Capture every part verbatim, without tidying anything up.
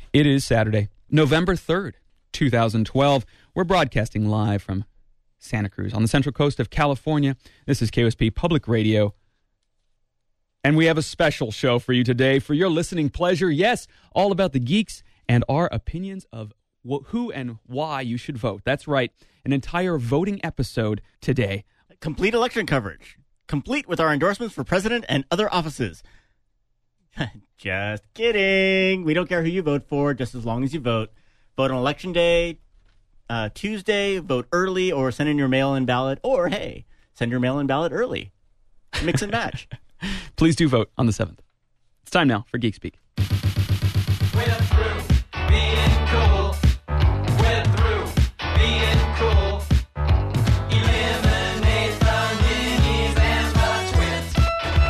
It is Saturday, November third, twenty twelve. We're broadcasting live from Santa Cruz on the central coast of California. This is K O S P Public Radio. And we have a special show for you today for your listening pleasure. Yes, all about the geeks and our opinions of wh- who and why you should vote. That's right, an entire voting episode today. Complete election coverage. Complete with our endorsements for president and other offices. Just kidding. We don't care who you vote for, just as long as you vote. Vote on election day, uh, Tuesday, vote early, or send in your mail-in ballot, or, hey, send your mail-in ballot early. Mix and match. Please do vote on the seventh. It's time now for Geek Speak. We're through being cool. We're through being cool. Eliminate the minis and the twins.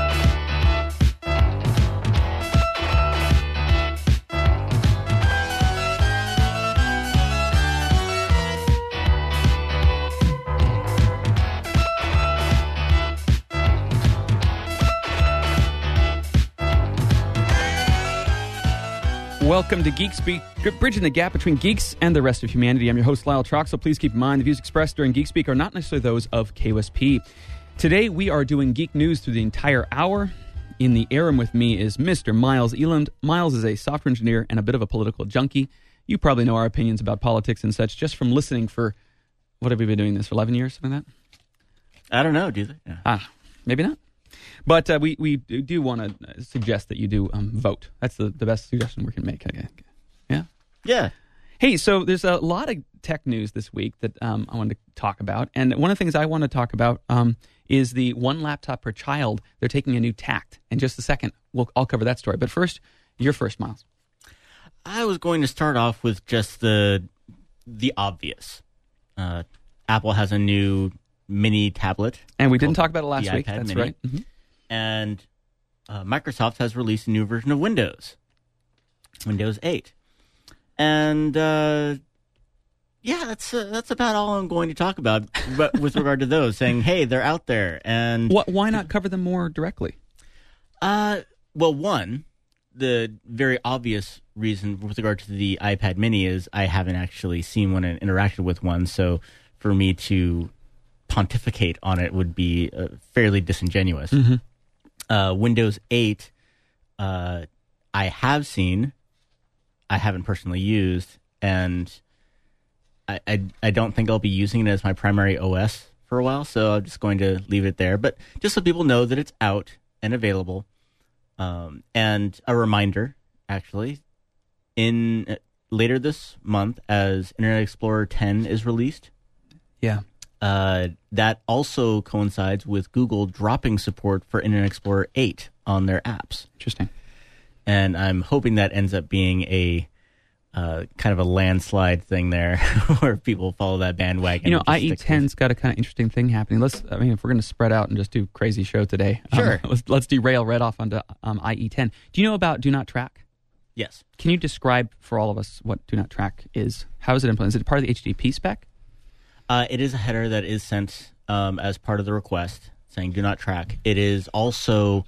Welcome to Geek Speak, bridging the gap between geeks and the rest of humanity. I'm your host, Lyle Troxel. Please keep in mind the views expressed during Geek Speak are not necessarily those of K O S P. Today, we are doing geek news through the entire hour. In the air room with me is Mister Miles Eland. Miles is a software engineer and a bit of a political junkie. You probably know our opinions about politics and such just from listening for, what have we been doing this, for eleven years, something like that? I don't know, do they? Yeah. Ah, maybe not. But uh, we, we do want to suggest that you do um, vote. That's the, the best suggestion we can make. Yeah? Yeah. Hey, so there's a lot of tech news this week that um, I wanted to talk about. And one of the things I want to talk about um, is the one laptop per child. They're taking a new tact. In just a second, we'll, I'll cover that story. But first, you're first, Miles. I was going to start off with just the the obvious. Uh, Apple has a new mini tablet. And we didn't talk about it last week. iPad That's mini. right. Mm-hmm. And uh, Microsoft has released a new version of Windows, Windows eight. And uh, yeah, that's uh, that's about all I'm going to talk about. But with regard to those, saying, hey, they're out there, and what, why not cover them more directly? Uh, well, one, the very obvious reason with regard to the iPad Mini is I haven't actually seen one and interacted with one, so for me to pontificate on it would be uh, fairly disingenuous. Mm-hmm. Uh, Windows eight, uh, I have seen, I haven't personally used, and I, I I don't think I'll be using it as my primary O S for a while, so I'm just going to leave it there. But just so people know that it's out and available, um, and a reminder, actually, in uh, later this month, as Internet Explorer ten is released. Yeah. Uh, that also coincides with Google dropping support for Internet Explorer eight on their apps. Interesting. And I'm hoping that ends up being a uh, kind of a landslide thing there where people follow that bandwagon. You know, and just I E stick ten's got a kind of interesting thing happening. Let's, I mean, if we're going to spread out and just do crazy show today, Sure. um, let's, let's derail right off onto um, I E ten. Do you know about Do Not Track? Yes. Can you describe for all of us what Do Not Track is? How is it implemented? Is it part of the H T T P spec? Uh, it is a header that is sent um, as part of the request saying do not track. It is also,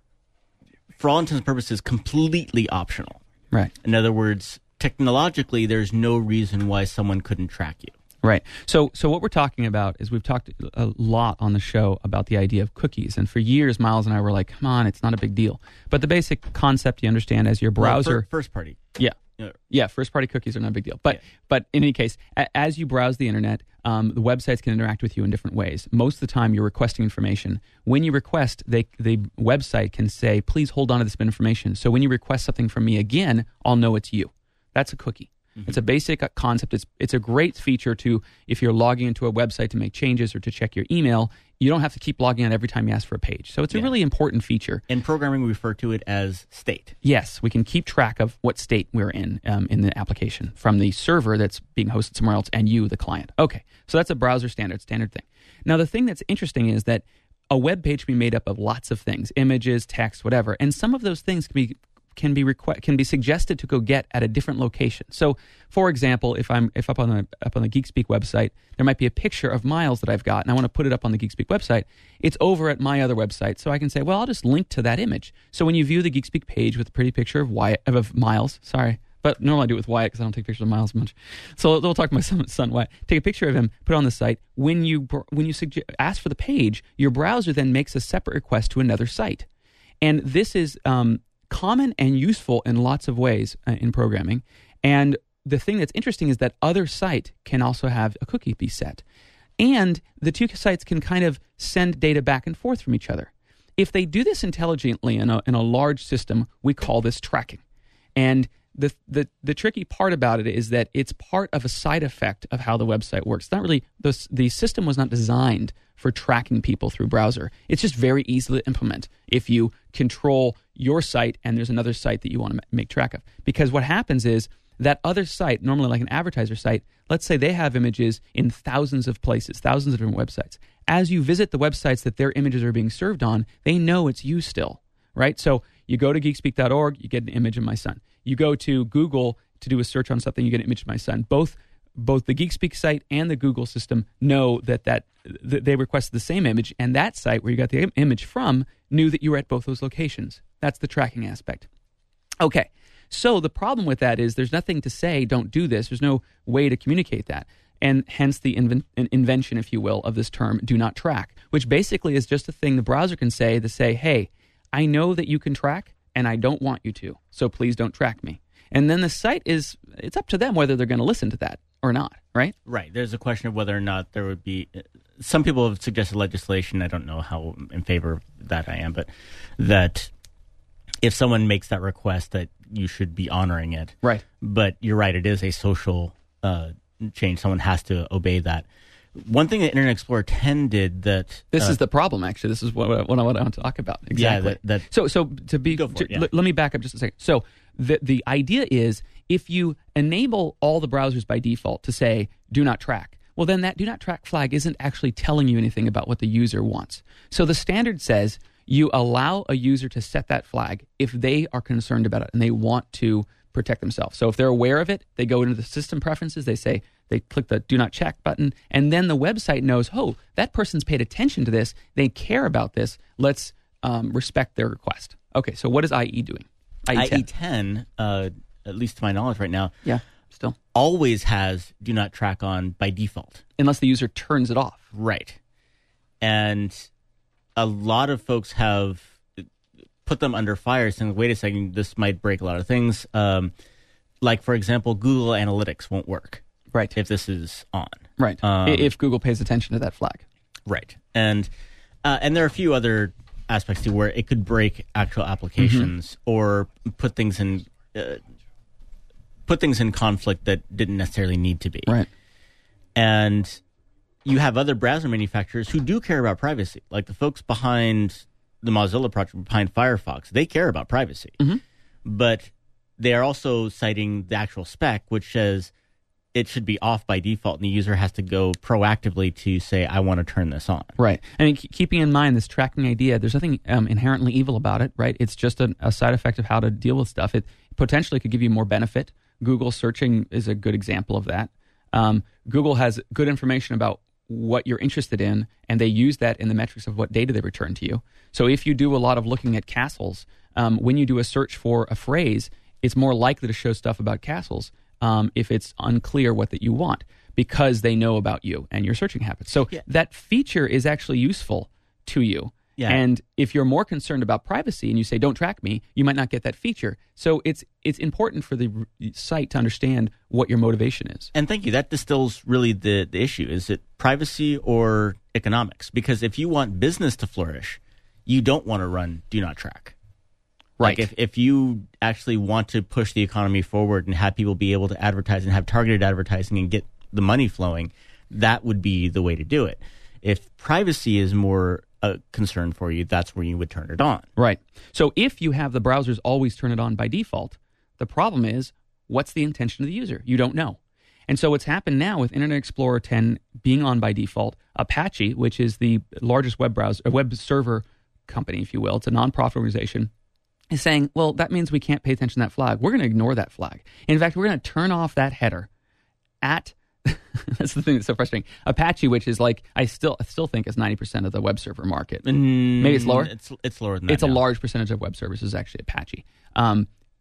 for all intents and purposes, completely optional. Right. In other words, technologically, there's no reason why someone couldn't track you. Right. So so what we're talking about is we've talked a lot on the show about the idea of cookies. And for years, Miles and I were like, come on, it's not a big deal. But the basic concept you understand as your browser. Well, fir- first party. Yeah. Yeah. Yeah, first-party cookies are not a big deal. But Yeah. but in any case, a- as you browse the internet, um, the websites can interact with you in different ways. Most of the time, you're requesting information. When you request, they the website can say, please hold on to this bit of information. So when you request something from me again, I'll know it's you. That's a cookie. Mm-hmm. It's a basic concept. It's it's a great feature to, if you're logging into a website to make changes or to check your email, you don't have to keep logging on every time you ask for a page. So it's Yeah. a really important feature. In programming, we refer to it as state. Yes, we can keep track of what state we're in um, in the application from the server that's being hosted somewhere else and you, the client. Okay, so that's a browser standard, standard thing. Now, the thing that's interesting is that a web page can be made up of lots of things, images, text, whatever, and some of those things can be can be requ- can be suggested to go get at a different location. So, for example, if I'm if up on the up on the GeekSpeak website, there might be a picture of Miles that I've got, and I want to put it up on the GeekSpeak website. It's over at my other website, so I can say, well, I'll just link to that image. So when you view the GeekSpeak page with a pretty picture of Wyatt, of Miles, sorry, But normally I do it with Wyatt because I don't take pictures of Miles much. So we'll talk to my son, son Wyatt. Take a picture of him, put it on the site. When you when you suggest, ask for the page, your browser then makes a separate request to another site. And this is um, common and useful in lots of ways uh, in programming. And the thing that's interesting is that other site can also have a cookie be set. And the two sites can kind of send data back and forth from each other. If they do this intelligently in a, in a large system, we call this tracking. And the, the the tricky part about it is that it's part of a side effect of how the website works. It's not really, the, the system was not designed for tracking people through browser. It's just very easy to implement if you control your site and there's another site that you want to make track of. Because what happens is that other site, normally like an advertiser site, let's say they have images in thousands of places, thousands of different websites. As you visit the websites that their images are being served on, they know it's you still, right? So you go to geekspeak dot org, you get an image of my son. You go to Google to do a search on something, you get an image of my son. Both both the Geekspeak site and the Google system know that, that th- they requested the same image, and that site where you got the im- image from knew that you were at both those locations. That's the tracking aspect. Okay, so the problem with that is there's nothing to say don't do this. There's no way to communicate that. And hence the inven- invention, if you will, of this term, do not track, which basically is just a thing the browser can say to say, hey, I know that you can track, and I don't want you to, so please don't track me. And then the site is, it's up to them whether they're going to listen to that or not, right? Right. There's a question of whether or not there would be, some people have suggested legislation, I don't know how in favor of that I am, but that if someone makes that request that you should be honoring it. Right. But you're right, it is a social uh, change. Someone has to obey that. One thing that Internet Explorer ten did that... This uh, is the problem, actually. This is what, what, I, what I want to talk about. Exactly. Yeah, that, that, so, so to be... Go for to, it, yeah. l- let me back up just a second. So the, the idea is if you enable all the browsers by default to say, do not track, well, then that do not track flag isn't actually telling you anything about what the user wants. So the standard says you allow a user to set that flag if they are concerned about it and they want to protect themselves. So if they're aware of it, they go into the system preferences, they say, they click the do not check button, and then the website knows, oh, that person's paid attention to this, they care about this, let's um, respect their request. Okay, so what is I E doing? I E ten, uh, at least to my knowledge right now, Yeah, still. always has do not track on by default. Unless the user turns it off. Right. And a lot of folks have put them under fire saying, wait a second, this might break a lot of things. Um, like, for example, Google Analytics won't work. Right. If this is on. Right. Um, if Google pays attention to that flag. Right. And uh, and there are a few other aspects too where it could break actual applications Mm-hmm. or put things in uh, put things in conflict that didn't necessarily need to be. Right. And you have other browser manufacturers who do care about privacy, like the folks behind the Mozilla project, behind Firefox. They care about privacy, Mm-hmm. but they are also citing the actual spec, which says it should be off by default, and the user has to go proactively to say, I want to turn this on. Right. I mean, keep- keeping in mind this tracking idea, there's nothing um, inherently evil about it, right? It's just a, a side effect of how to deal with stuff. It potentially could give you more benefit. Google searching is a good example of that. Um, Google has good information about what you're interested in, and they use that in the metrics of what data they return to you. So if you do a lot of looking at castles, um, when you do a search for a phrase, it's more likely to show stuff about castles um, if it's unclear what that you want, because they know about you and your searching habits. So Yeah. that feature is actually useful to you. Yeah. And if you're more concerned about privacy and you say, don't track me, you might not get that feature. So it's it's important for the r- site to understand what your motivation is. And thank you. That distills really the, the issue. Is it privacy or economics? Because if you want business to flourish, you don't want to run do not track. Right. Like if, if you actually want to push the economy forward and have people be able to advertise and have targeted advertising and get the money flowing, that would be the way to do it. If privacy is more a concern for you, that's where you would turn it on. Right. So if you have the browsers always turn it on by default, the problem is, what's the intention of the user? You don't know. And so what's happened now with Internet Explorer ten being on by default, Apache, which is the largest web browser, a web server company, if you will, it's a nonprofit organization, is saying, well, that means we can't pay attention to that flag. We're going to ignore that flag. In fact, we're going to turn off that header at that's the thing that's so frustrating. Apache, which is like, I still I still think is ninety percent of the web server market. Mm, Maybe it's lower? It's it's lower than that. It's a now. large percentage of web services, actually, Apache. Um,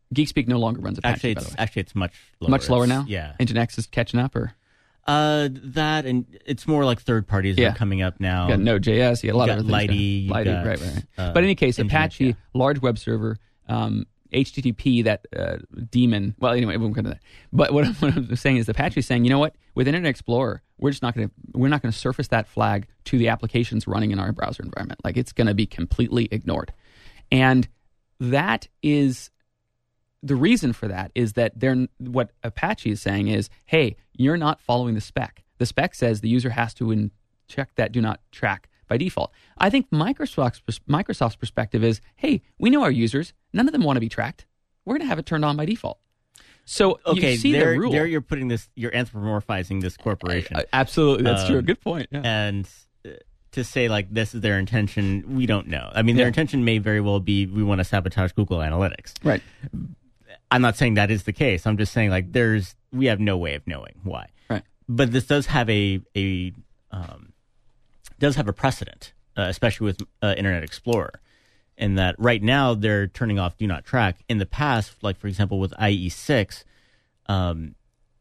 GeekSpeak no longer runs Apache, Actually, by it's the way. actually it's much lower. Much lower It's- now? Yeah. Nginx is catching up, or? Uh, that and it's more like third parties that Yeah. are coming up now. You got Node.js, you got a lot You of got other things. Lighty, you Lighty, got, right, right, right. uh, but in any case, Nginx, Apache, yeah. large web server, um, H T T P, that uh, daemon. Well, anyway, we won't go into that. But what, I'm- what I'm saying is, Apache is saying, you know what? With Internet Explorer, we're just not going to we're not going to surface that flag to the applications running in our browser environment. Like, it's going to be completely ignored, and that is. The reason for that is that they're what Apache is saying is, hey, you're not following the spec. The spec says the user has to in, check that do not track by default. I think Microsoft's Microsoft's perspective is, hey, we know our users. None of them want to be tracked. We're going to have it turned on by default. So Okay, you see there, the rule. there you're putting this, you're anthropomorphizing this corporation. Uh, absolutely, that's Um, true. Good point. Yeah. and uh, to say like this is their intention, we don't know. I mean, their Yeah. intention may very well be we want to sabotage Google Analytics. Right. I'm not saying that is the case. I'm just saying like there's we have no way of knowing why. Right. But this does have a a um, does have a precedent, uh, especially with uh, Internet Explorer, in that right now they're turning off Do Not Track. In the past, like for example with I E six, um,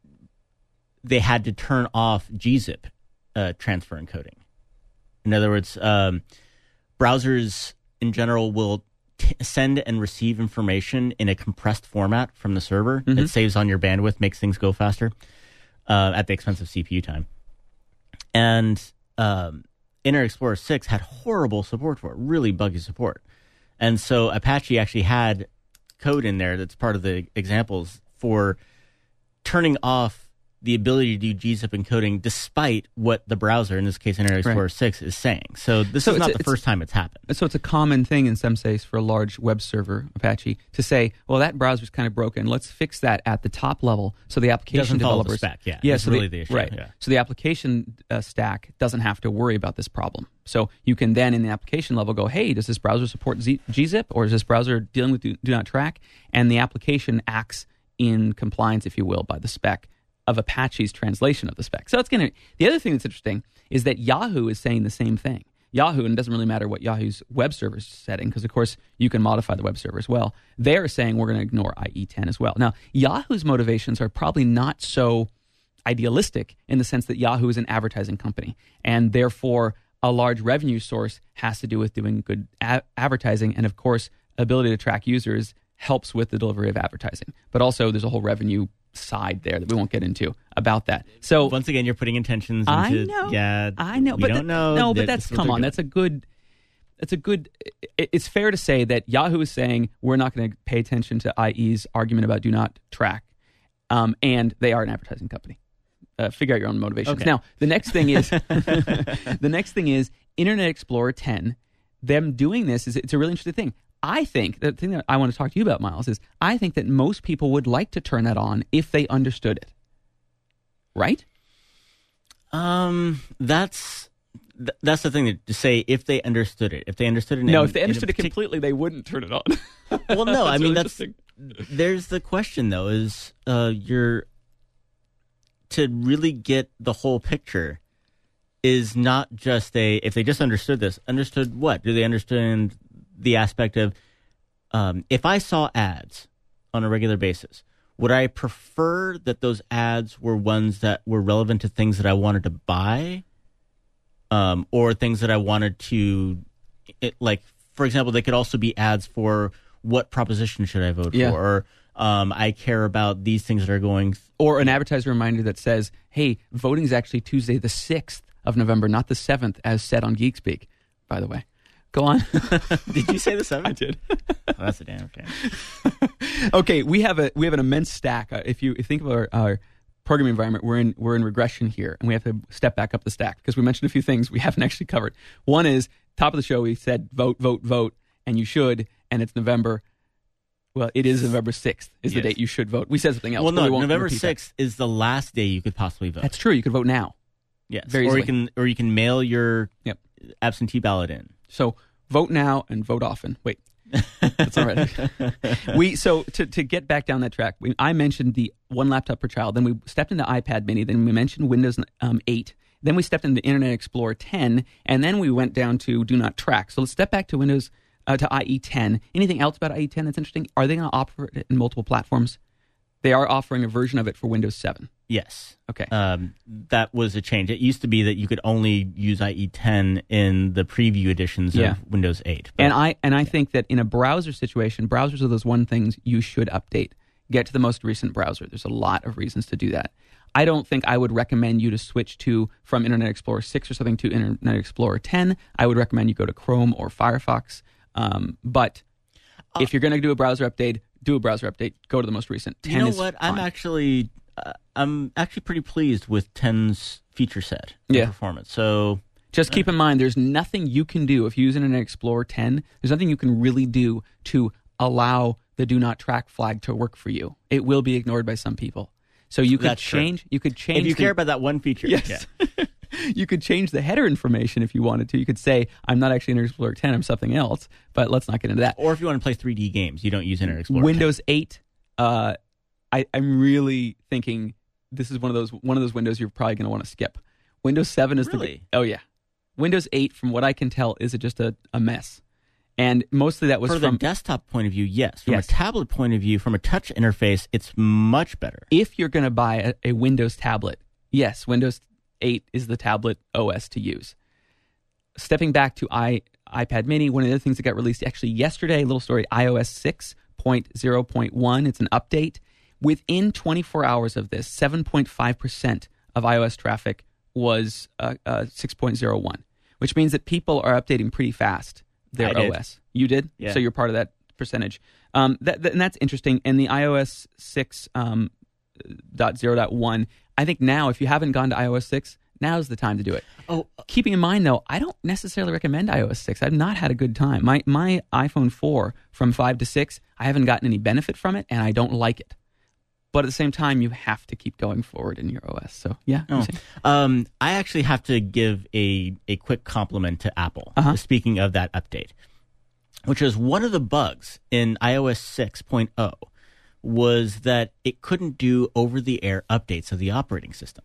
they had to turn off gzip uh, transfer encoding. In other words, um, browsers in general will t- send and receive information in a compressed format from the server. Mm-hmm. It saves on your bandwidth, makes things go faster uh, at the expense of C P U time. And um, Internet Explorer six had horrible support for it, really buggy support. And so Apache actually had code in there that's part of the examples for turning off the ability to do gzip encoding despite what the browser, in this case Internet Explorer Right. six, is saying. So this So is it's not a- the it's- first time it's happened. So it's a common thing in some cases for a large web server, Apache, to say, well, that browser's kind of broken. Let's fix that at the top level so the application Doesn't follow the developers... spec, yeah. Yeah, That's so really the, the issue, Right. yeah. So the application uh, stack doesn't have to worry about this problem. So you can then, in the application level, go, hey, does this browser support Z- gzip, or is this browser dealing with do, do not track? And the application acts in compliance, if you will, by the spec of Apache's translation of the spec. So it's going to. The other thing that's interesting is that Yahoo is saying the same thing. Yahoo, and it doesn't really matter what Yahoo's web server is setting, because of course you can modify the web server as well. They're saying we're going to ignore I E ten as well. Now, Yahoo's motivations are probably not so idealistic in the sense that Yahoo is an advertising company, and therefore a large revenue source has to do with doing good a- advertising, and of course, ability to track users helps with the delivery of advertising. But also, there's a whole revenue side there that we won't get into about that. So Once again, you're putting intentions into... I know, Yeah, I know, we but don't that- know. No, but that- that's what come they're on. doing. That's a good. That's a good. it- It's fair to say that Yahoo is saying we're not going to pay attention to I E's argument about do not track, um, and they are an advertising company. Uh, figure out your own motivations. Okay. Now, the next thing is the next thing is Internet Explorer ten. Them doing this is it's a really interesting thing. I think the thing that I want to talk to you about, Miles, is I think that most people would like to turn that on if they understood it. Right? Um, that's th- that's the thing that, to say if they understood it. If they understood it, No, in- if they in a understood it partic- completely, they wouldn't turn it on. Well, no, I That's mean really that's interesting. there's the question though is uh, you're to really get the whole picture is not just a if they just understood this understood what do they understand the aspect of um, if I saw ads on a regular basis, would I prefer that those ads were ones that were relevant to things that I wanted to buy, um, or things that I wanted to, it, like, for example, they could also be ads for what proposition should I vote Yeah. for, or um, I care about these things that are going. Th- Or an advertiser reminder that says, hey, voting is actually Tuesday the sixth of November, not the seventh, as said on GeekSpeak, by the way. Go on. Did you say the seventh? I did. Oh, that's a damn shame. Okay, we have a we have an immense stack. Uh, if you if you think of our, our programming environment, we're in we're in regression here, and we have to step back up the stack because we mentioned a few things we haven't actually covered. One is top of the show. We said vote, vote, vote, and you should, and it's November. Well, it is November sixth is the Yes. date you should vote. We said something else. Well, but no, we won't November repeat that. sixth is the last day you could possibly vote. That's true. You could vote now. yes, very or easily. you can or you can mail your Yep. absentee ballot in. So vote now and vote often. Wait, that's all right. we so to to get back down that track, we, I mentioned the one laptop per child. Then we stepped into iPad Mini. Then we mentioned Windows um, eight. Then we stepped into Internet Explorer ten, and then we went down to Do Not Track. So let's step back to Windows uh, to I E ten. Anything else about I E ten that's interesting? Are they going to offer it in multiple platforms? They are offering a version of it for Windows seven. Yes. Okay. Um, that was a change. It used to be that you could only use I E ten in the preview editions Yeah. of Windows eight. But And I and I think that in a browser situation, browsers are those one things you should update. Get to the most recent browser. There's a lot of reasons to do that. I don't think I would recommend you to switch to from Internet Explorer six or something to Internet Explorer ten. I would recommend you go to Chrome or Firefox. Um, but Uh, if you're going to do a browser update, do a browser update. Go to the most recent. ten you know is what? fine. I'm actually uh, I'm actually pretty pleased with ten's feature set and Yeah. performance. So Just keep in mind, there's nothing you can do if you use Internet Explorer ten. There's nothing you can really do to allow the do not track flag to work for you. It will be ignored by some people. So you could That's true. change. You could change. if you the- care about that one feature, yes, yeah. you could change the header information if you wanted to. You could say, "I'm not actually Internet Explorer ten. I'm something else." But let's not get into that. Or if you want to play three D games, you don't use Internet Explorer. Windows eight. Uh, I, I'm really thinking this is one of those one of those windows you're probably going to want to skip. Windows seven is Really? the oh yeah. Windows eight, from what I can tell, is just a, a mess, and mostly that was For from the desktop point of view, yes. From Yes. a tablet point of view, from a touch interface, it's much better. if you're going to buy a, a Windows tablet. Yes, Windows eight is the tablet O S to use. Stepping back to i iPad Mini, one of the other things that got released actually yesterday, a little story, i O S six point oh point one. It's an update. Within twenty-four hours of this, seven point five percent of iOS traffic was uh, uh, six point oh one, which means that people are updating pretty fast their I did. O S. You did? Yeah. So you're part of that percentage. Um, that, that, and that's interesting. And the iOS six um, dot zero dot one, I think now, if you haven't gone to iOS six, now's the time to do it. Oh, Keeping in mind, though, I don't necessarily recommend iOS six. I've not had a good time. My my iPhone four from five to six, I haven't gotten any benefit from it, and I don't like it. But at the same time, you have to keep going forward in your O S. So, yeah. Oh. Um, I actually have to give a, a quick compliment to Apple, Uh-huh. speaking of that update, which is one of the bugs in iOS six point oh was that it couldn't do over-the-air updates of the operating system.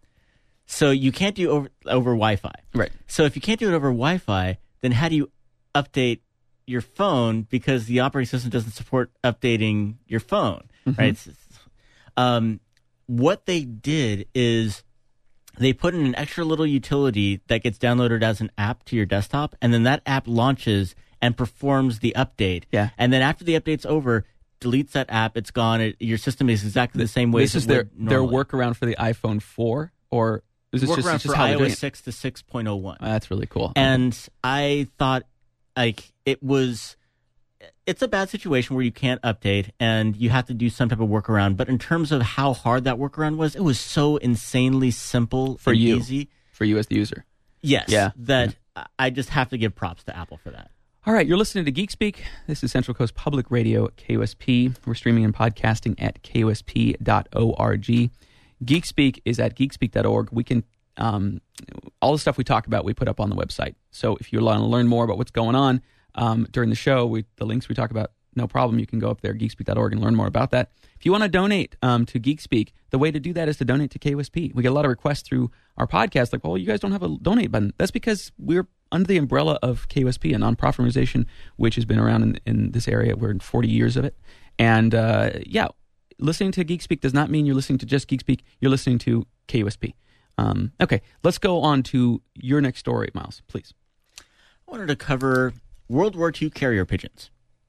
So you can't do over over Wi-Fi. Right. So if you can't do it over Wi-Fi, then how do you update your phone, because the operating system doesn't support updating your phone, Mm-hmm. right? It's- Um, what they did is they put in an extra little utility that gets downloaded as an app to your desktop, and then that app launches and performs the update. Yeah. And then after the update's over, deletes that app. It's gone. It, your system is exactly the same way. This as is it their, would their normally. workaround for the iPhone four, or is this just, Workaround just for how they're doing iOS it? six to six point oh one. Oh, that's really cool. And I thought, like, it was, it's a bad situation where you can't update and you have to do some type of workaround. But in terms of how hard that workaround was, it was so insanely simple For and you. easy. For you as the user. Yes. Yeah. That I just have to give props to Apple for that. All right, you're listening to Geek Speak. This is Central Coast Public Radio at K O S P. We're streaming and podcasting at K O S P dot org. Geek Speak is at geekspeak dot org. We can um, all the stuff we talk about we put up on the website. So if you want to learn more about what's going on um, during the show, we, the links we talk about, no problem. You can go up there, geekspeak dot org, and learn more about that. If you want to donate um, to Geek Speak, the way to do that is to donate to K O S P. We get a lot of requests through our podcast, like, well, you guys don't have a donate button. That's because we're under the umbrella of K O S P, a nonprofit organization which has been around in, in this area. We're in forty years of it. And uh, yeah, listening to Geek Speak does not mean you're listening to just Geek Speak. You're listening to K O S P. Um, okay, let's go on to your next story, Miles, please. I wanted to cover World War Two carrier pigeons.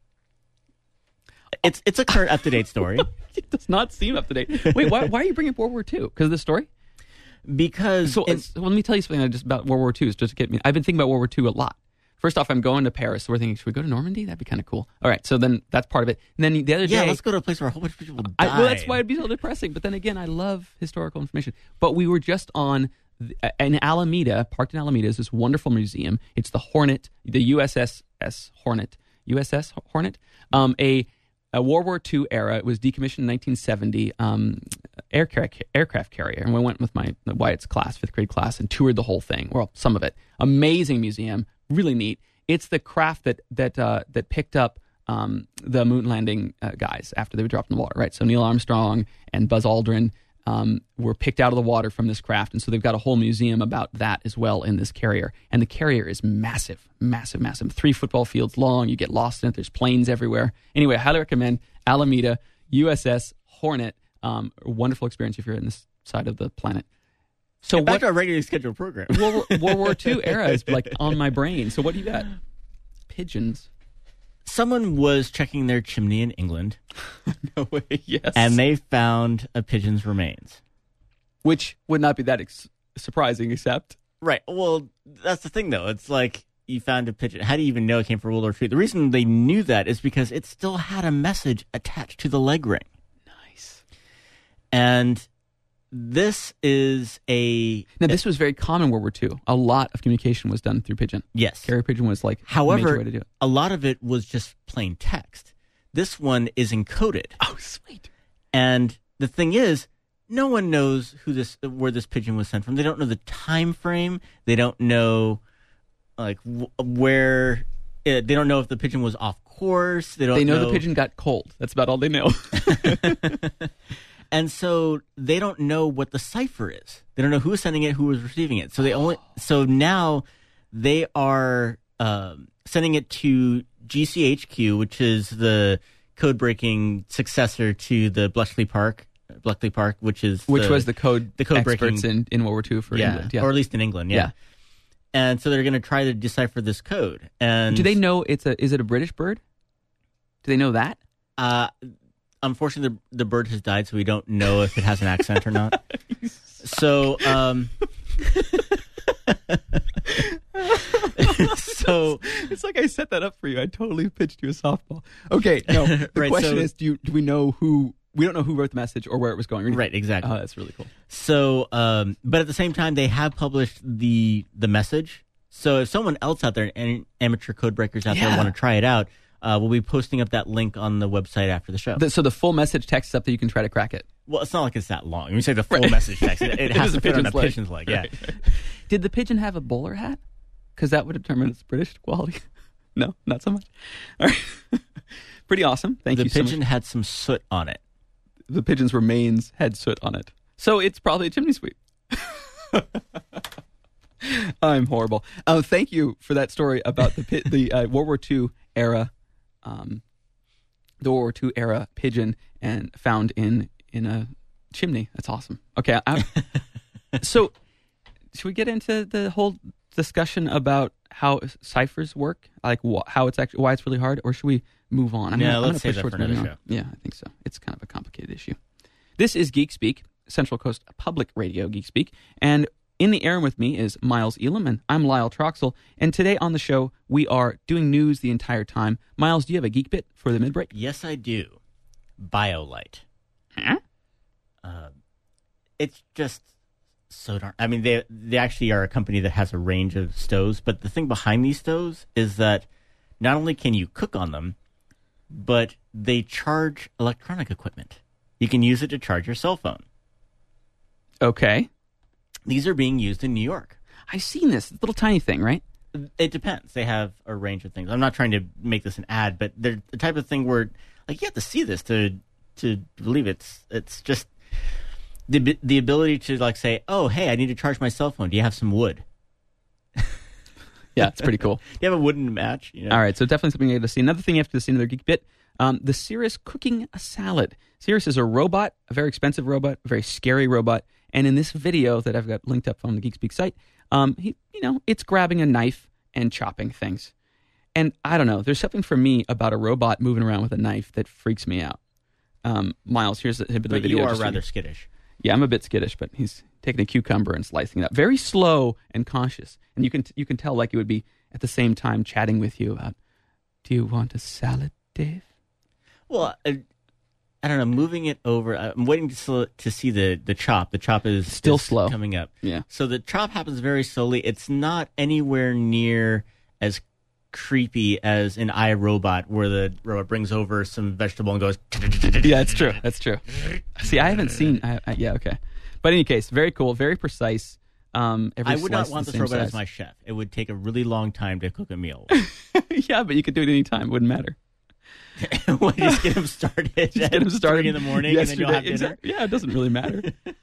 It's it's a current up to date story It does not seem up to date. Wait, why, why are you bringing up World War Two? Because of the story? because So, it's- so let me tell you something just about World War Two. Just to get me, I've been thinking about World War Two a lot. First off, I'm going to Paris, so we're thinking, should we go to Normandy? That'd be kind of cool. All right, so then that's part of it. And then the other yeah, day, let's go to a place where a whole bunch of people die. I, well, that's why it'd be so depressing. But then again, I love historical information. But we were just on the, uh, in Alameda, parked in Alameda, is this wonderful museum. It's the Hornet, the U S S Hornet, U S S Hornet, um, a, a World War Two era. It was decommissioned in nineteen seventy, um, aircraft aircraft carrier. And we went with my Wyatt's class, fifth grade class, and toured the whole thing. Well, some of it. Amazing museum, really neat. It's the craft that that uh, that picked up um, the moon landing uh, guys after they were dropped in the water, right? So Neil Armstrong and Buzz Aldrin, um, were picked out of the water from this craft. And so they've got a whole museum about that as well in this carrier. And the carrier is massive, massive, massive. Three football fields long. You get lost in it. There's planes everywhere. Anyway, I highly recommend Alameda U S S Hornet. Um, a wonderful experience if you're in this side of the planet. So Get back what, to our regularly scheduled program. World, World War Two era is like on my brain. So what do you got? Pigeons. Someone was checking their chimney in England, No way. Yes. and they found a pigeon's remains. Which would not be that ex- surprising, except Right. Well, that's the thing, though. It's like you found a pigeon. How do you even know it came from World War Two? The reason they knew that is because it still had a message attached to the leg ring. nice. And this is a... Now, this was very common in World War Two. A lot of communication was done through pigeon. Yes. Carrier pigeon was like a major However, way to do it. a lot of it was just plain text. This one is encoded. Oh, sweet. And the thing is, no one knows who this, where this pigeon was sent from. They don't know the time frame. They don't know, like, w- where. Uh, they don't know if the pigeon was off course. They don't. They know, know the pigeon got cold. That's about all they know. and so they don't know what the cipher is. They don't know who was sending it, who was receiving it. So they only. So now they are um, sending it to G C H Q, which is the code-breaking successor to the Bletchley Park. Bletchley Park, which is Which the, was the code, the code experts breaking- in, in World War Two for yeah, England. Yeah. or at least in England, yeah. Yeah. And so they're going to try to decipher this code. And Do they know it's a? Is it a British bird? Do they know that? Uh, unfortunately, the, the bird has died, so we don't know if it has an accent or not. So, um, so It's like I set that up for you. I totally pitched you a softball. Okay, no. The Right, question so- is, do you, do we know who? We don't know who wrote the message or where it was going. right, exactly. Oh, that's really cool. So, um, but at the same time, they have published the the message. So, if someone else out there, any amateur code breakers out Yeah. there, want to try it out, uh, we'll be posting up that link on the website after the show. The, so the full message text is up that you can try to crack it. well, it's not like it's that long. When you say the full Right. message text, it, it It has is to a fit on a pigeon's leg. pigeon's leg. Yeah. Right, right. Did the pigeon have a bowler hat? Because that would determine its British quality. No, not so much. All right. Pretty awesome. Thank The you so pigeon much. had some soot on it. The pigeon's remains had soot on it. So it's probably a chimney sweep. I'm horrible. Uh, thank you for that story about the pi- the uh, World War Two era, um, the World War Two era pigeon, and found in in a chimney. That's awesome. Okay, I, so should we get into the whole discussion about how ciphers work, like wh- how it's actually why it's really hard, or should we move on? I'm Yeah, gonna, I'm let's gonna save push that towards for another moving on. show. Yeah, I think so. It's kind of a complicated issue. This is Geek Speak, Central Coast Public Radio Geek Speak, and in the air with me is Miles Elam, and I'm Lyle Troxel. And today on the show, we are doing news the entire time. Miles, do you have a geek bit for the mid-break? Yes, I do. BioLite. Huh? Uh, it's just so darn. I mean, they they actually are a company that has a range of stoves, but the thing behind these stoves is that not only can you cook on them, but they charge electronic equipment. You can use it to charge your cell phone. Okay. These are being used in New York. I've seen this little tiny thing, right? It depends. They have a range of things. I'm not trying to make this an ad, but they're the type of thing where, like, you have to see this to to believe it's it's just the the ability to, like, say, oh, hey, I need to charge my cell phone. Do you have some wood? Yeah, it's pretty cool. Do you have a wooden match? You know? All right, so definitely something you have to see. Another thing you have to see, another geek bit, um, the Cirrus cooking a salad. Cirrus is a robot, a very expensive robot, a very scary robot. And in this video that I've got linked up on the Geek Speak site, um, he, you know, it's grabbing a knife and chopping things. And I don't know, there's something for me about a robot moving around with a knife that freaks me out. Um, Miles, here's a bit of the But video. you are just so rather you- skittish. Yeah, I'm a bit skittish, but he's taking a cucumber and slicing it up. Very slow and cautious. And you can you can tell like he would be at the same time chatting with you about, do you want a salad, Dave? Well, I, I don't know. Moving it over, I'm waiting to sl- to see the, the chop. The chop is Still is slow. coming up. Yeah. So the chop happens very slowly. It's not anywhere near as creepy as in iRobot, where the robot brings over some vegetable and goes. Yeah, it's true. That's true. See, I haven't seen. I, I, yeah, okay. But in any case, very cool, very precise. Um, every I would not slice is want the this same robot size. as my chef. It would take a really long time to cook a meal. Yeah, but you could do it any time. It wouldn't matter. Well, just get them started. Just at get them started three in the morning, and then you'll have dinner. Exactly. Yeah, it doesn't really matter.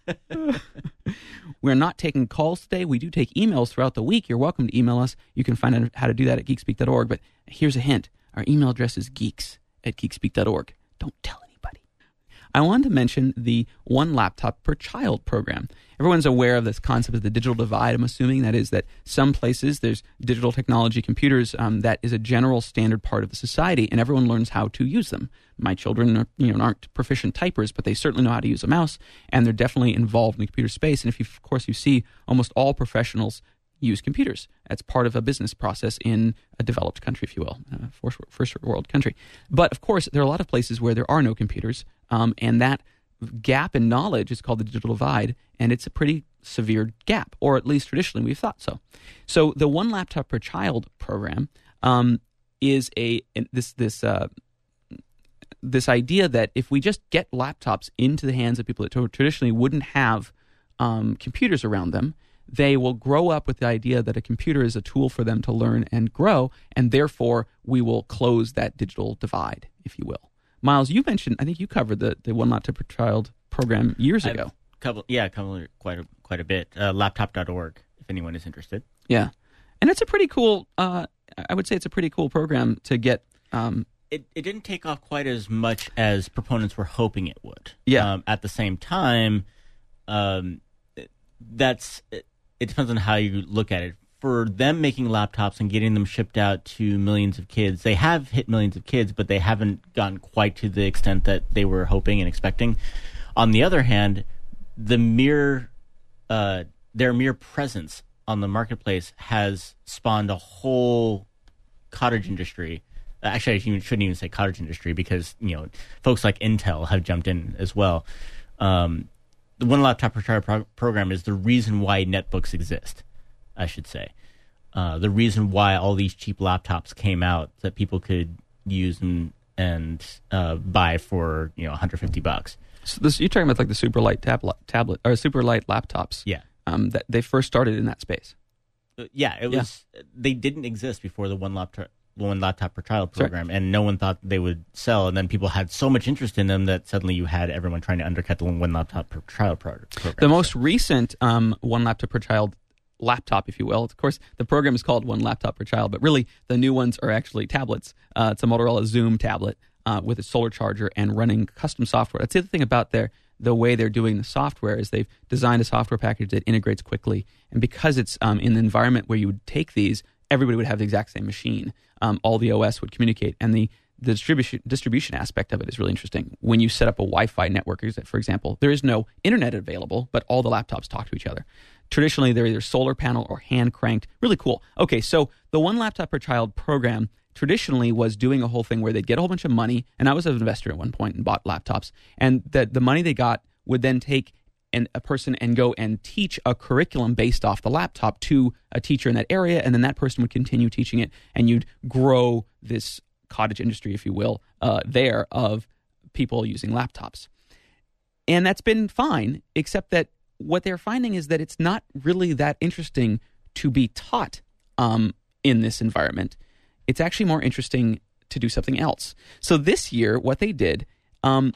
We're not taking calls today. We do take emails throughout the week. You're welcome to email us. You can find out how to do that at geekspeak dot org. But here's a hint. Our email address is geeks at geekspeak dot org. Don't tell anybody. I wanted to mention the One Laptop Per Child program. Everyone's aware of this concept of the digital divide, I'm assuming. That is that some places there's digital technology computers um, that is a general standard part of the society, and everyone learns how to use them. My children are, you know, aren't proficient typers, but they certainly know how to use a mouse, and they're definitely involved in the computer space. And if you, of course, you see almost all professionals use computers. That's part of a business process in a developed country, if you will, a first, first world country. But, of course, there are a lot of places where there are no computers, um, and that gap in knowledge is called the digital divide, and it's a pretty severe gap, or at least traditionally we've thought so. So the One Laptop Per Child program um, is a this this uh, this idea that if we just get laptops into the hands of people that traditionally wouldn't have um, computers around them, they will grow up with the idea that a computer is a tool for them to learn and grow, and therefore we will close that digital divide, if you will. Miles, you mentioned, I think you covered the, the One Laptop Per Child program years I've ago. Couple, yeah, covered quite a, quite a bit. Uh, laptop dot org, if anyone is interested. Yeah. And it's a pretty cool, uh, I would say it's a pretty cool program to get. Um, it, it didn't take off quite as much as proponents were hoping it would. Yeah. Um, at the same time, um, that's it, it depends on how you look at it. For them making laptops and getting them shipped out to millions of kids, they have hit millions of kids, but they haven't gotten quite to the extent that they were hoping and expecting. On the other hand, the mere uh, their mere presence on the marketplace has spawned a whole cottage industry. Actually, I shouldn't even say cottage industry because you know folks like Intel have jumped in as well. Um, the One Laptop Per Child pro- program is the reason why netbooks exist, I should say. Uh, the reason why all these cheap laptops came out that people could use and and uh, buy for you know one hundred fifty bucks. So this, you're talking about like the super light tablet, tablet or super light laptops. Yeah, um, that they first started in that space. Uh, yeah, it was. Yeah. They didn't exist before the one laptop one laptop per child Sorry. program, and no one thought they would sell. And then people had so much interest in them that suddenly you had everyone trying to undercut the one laptop per child pro- program. The most recent um, One Laptop Per Child laptop, if you will. Of course, the program is called One Laptop Per Child, but really the new ones are actually tablets. Uh, it's a Motorola Zoom tablet uh, with a solar charger and running custom software. That's the other thing about their the way they're doing the software is they've designed a software package that integrates quickly. And because it's um, in the environment where you would take these, everybody would have the exact same machine. Um, all the O S would communicate, and the the distribution distribution aspect of it is really interesting. When you set up a Wi-Fi network, for example, there is no internet available, but all the laptops talk to each other. Traditionally, they're either solar panel or hand cranked. Really cool. Okay, so the One Laptop Per Child program traditionally was doing a whole thing where they'd get a whole bunch of money, and I was an investor at one point and bought laptops, and that the money they got would then take an, a person and go and teach a curriculum based off the laptop to a teacher in that area, and then that person would continue teaching it, and you'd grow this cottage industry, if you will, uh, there of people using laptops. And that's been fine, except that what they're finding is that it's not really that interesting to be taught um, in this environment. It's actually more interesting to do something else. So this year, what they did, um,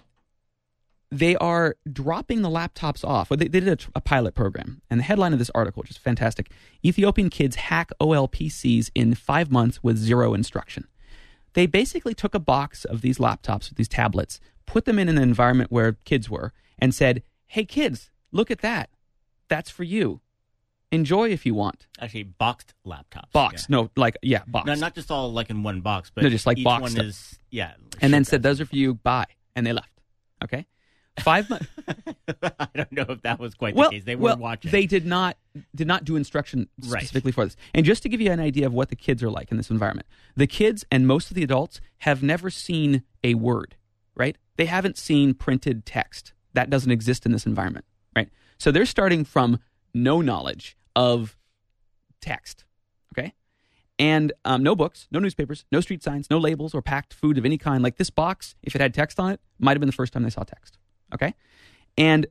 they are dropping the laptops off. Well, they, they did a, a pilot program, and the headline of this article, which is fantastic, Ethiopian kids hack O L P Cs in five months with zero instruction. They basically took a box of these laptops, these tablets, put them in an environment where kids were, and said, hey, kids, look at that. That's for you. Enjoy if you want. Actually, boxed laptops. Box. Yeah. No, like, yeah, box. No, not just all like in one box, but No, just like each boxed one stuff. is, yeah. And then shipped said, out. those are for you, bye. And they left. Okay? Five months. I don't know if that was quite well, the case. They were well, watching. They did not did not do instruction Right. specifically for this. And just to give you an idea of what the kids are like in this environment, the kids and most of the adults have never seen a word, right? They haven't seen printed text. That doesn't exist in this environment, right? So they're starting from no knowledge of text, okay? And um, no books, no newspapers, no street signs, no labels or packed food of any kind. Like this box, if it had text on it, might have been the first time they saw text, okay? And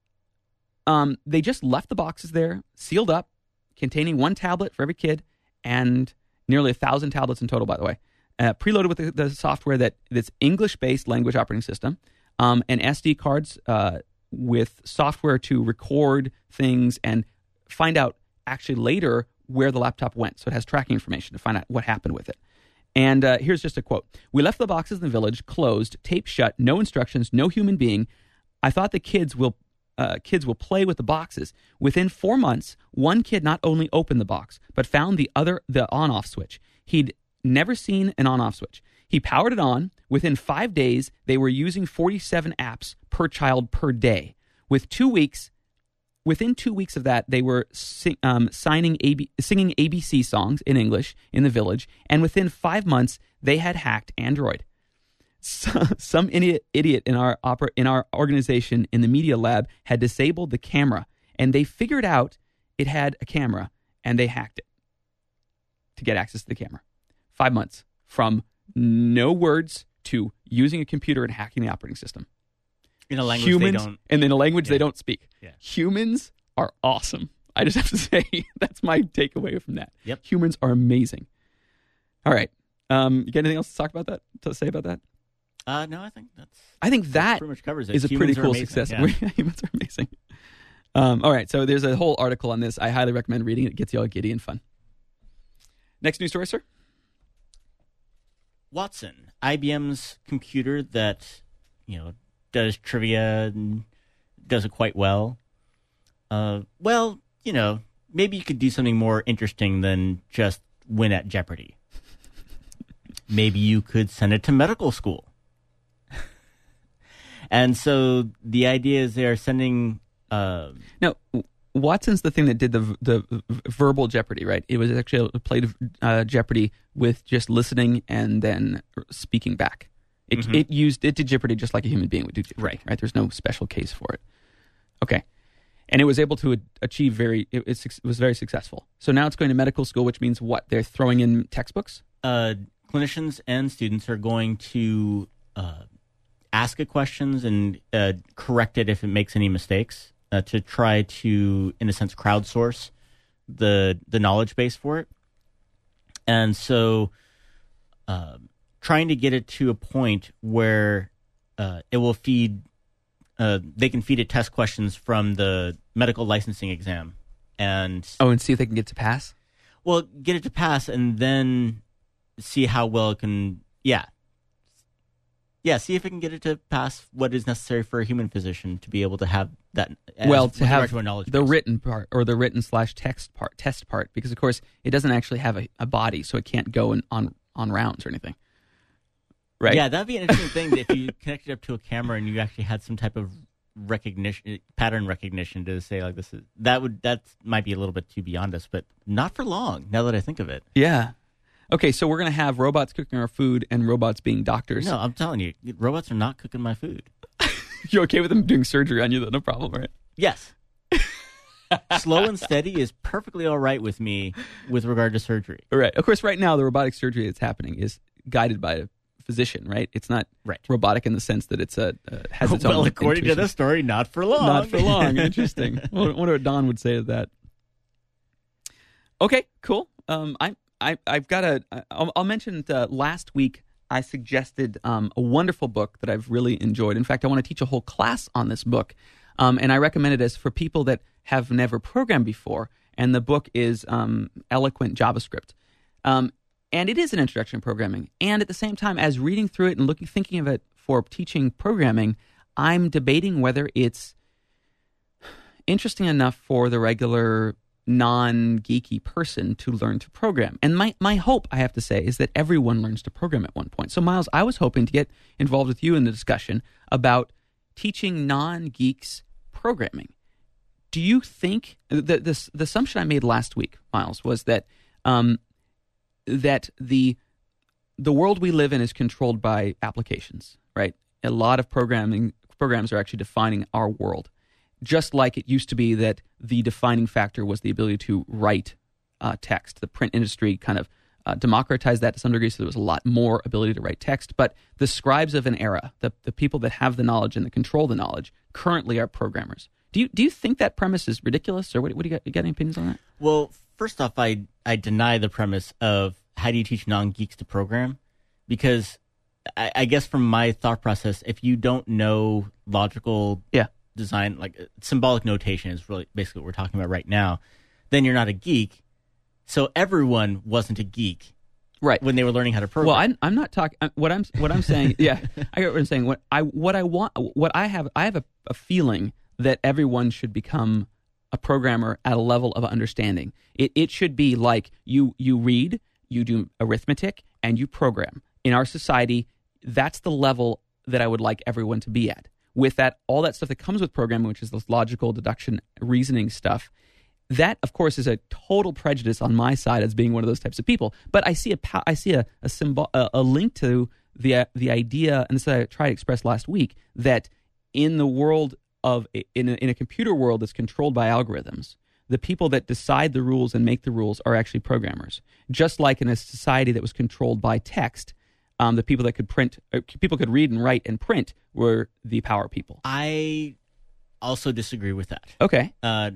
um, they just left the boxes there, sealed up, containing one tablet for every kid, and nearly a thousand tablets in total, by the way. uh, preloaded with the, the software that that's English-based language operating system, um, and S D cards uh, with software to record things and find out actually later where the laptop went. So it has tracking information to find out what happened with it. And uh, here's just a quote. "We left the boxes in the village, closed, taped shut, no instructions, no human being. I thought the kids will uh, kids will play with the boxes. Within four months, one kid not only opened the box, but found the other the on-off switch. He'd never seen an on-off switch. He powered it on. Within five days, they were using forty-seven apps per child per day. With two weeks, within two weeks of that, they were sing, um, signing A B, singing A B C songs in English in the village. And within five months, they had hacked Android. So, some idiot, idiot in our opera, in our organization in the media lab had disabled the camera, and they figured out it had a camera, and they hacked it to get access to the camera. Five months from no words to using a computer and hacking the operating system. In a language Humans, they don't. and in a language Yeah. they don't speak. Yeah. Humans are awesome. I just have to say, that's my takeaway from that. Yep. Humans are amazing. All right. Um, you got anything else to talk about that? To say about that? Uh, no, I think that's. I think that pretty much covers it. is a Humans pretty are cool amazing, success. yeah. Humans are amazing. Um, all right. So there's a whole article on this. I highly recommend reading it. It gets you all giddy and fun. Next news story, sir. Watson, I B M's computer that, you know, does trivia and does it quite well. Uh, well, you know, maybe you could do something more interesting than just win at Jeopardy. Maybe you could send it to medical school. And so the idea is they're sending. Uh, Now, Watson's the thing that did the the verbal Jeopardy, right? It was actually a played uh, Jeopardy with just listening and then speaking back. It, Mhm. it used it did Jeopardy just like a human being would do Jeopardy, Right. right? There's no special case for it. Okay, and it was able to achieve very. It, it's, it was very successful. So now it's going to medical school, which means what? They're throwing in textbooks. uh, clinicians and students are going to uh, ask it questions and uh, correct it if it makes any mistakes uh, to try to, in a sense, crowdsource the the knowledge base for it. And so uh, trying to get it to a point where uh, it will feed, uh, they can feed it test questions from the medical licensing exam. And, Oh, and see if they can get to pass. well, get it to pass and then see how well it can, yeah. Yeah, see if it can get it to pass what is necessary for a human physician to be able to have that. as- Well, with to regard have to a knowledge the base. written part or the written slash text part, test part, because of course it doesn't actually have a, a body, so it can't go in, on on rounds or anything. Right? Yeah, that'd be an interesting thing if you connected up to a camera and you actually had some type of recognition, pattern recognition to say like this is that would that might be a little bit too beyond us, but not for long. Now that I think of it, Yeah. Okay, so we're going to have robots cooking our food and robots being doctors. no, I'm telling you, robots are not cooking my food. You okay with them doing surgery on you? Then no problem, right? Yes. Slow and steady is perfectly all right with me with regard to surgery. All right. Of course, right now the robotic surgery that's happening is guided by a physician, right? It's not Right. robotic in the sense that it's a uh, has its own. Well, according to intuition. the story, not for long. Not for long. Interesting. I wonder what Don would say to that. Okay, cool. Um, I, I, I've got a. I'll, I'll mention uh, last week I suggested um, a wonderful book that I've really enjoyed. In fact, I want to teach a whole class on this book, um, and I recommend it as for people that have never programmed before. And the book is um, Eloquent JavaScript, um, and it is an introduction to programming. And at the same time, as reading through it and looking, thinking of it for teaching programming, I'm debating whether it's interesting enough for the regular non-geeky person to learn to program. And my, my hope, I have to say, is that everyone learns to program at one point. So, Miles, I was hoping to get involved with you in the discussion about teaching non-geeks programming. Do you think, the, the, the assumption I made last week, Miles, was that um, that the the world we live in is controlled by applications, right? A lot of programming programs are actually defining our world. Just like it used to be that the defining factor was the ability to write uh, text. The print industry kind of uh, democratized that to some degree, so there was a lot more ability to write text. But the scribes of an era, the, the people that have the knowledge and that control the knowledge, currently are programmers. Do you do you think that premise is ridiculous, or what, what do you got? You got any opinions on that? Well, first off, I I deny the premise of how do you teach non-geeks to program, because I, I guess from my thought process, if you don't know logical Yeah. design, like uh, symbolic notation is really basically what we're talking about right now, then you're not a geek. So everyone wasn't a geek Right. when they were learning how to program. Well, I'm I'm not talking. What I'm what I'm saying. Yeah, I get what I'm saying. What I what I want. What I have. I have a, a feeling that everyone should become a programmer at a level of understanding. It it should be like you you read, you do arithmetic, and you program. In our society, that's the level that I would like everyone to be at. With that, all that stuff that comes with programming, which is this logical deduction, reasoning stuff. That, of course, is a total prejudice on my side as being one of those types of people. But I see a po- I see a a, symbol, a, a link to the uh, the idea, and this I tried to express last week, that in the world of in a, in a computer world that's controlled by algorithms, the people that decide the rules and make the rules are actually programmers. Just like in a society that was controlled by text, um, the people that could print, uh, people could read and write and print were the power people. I also disagree with that. Okay. Uh,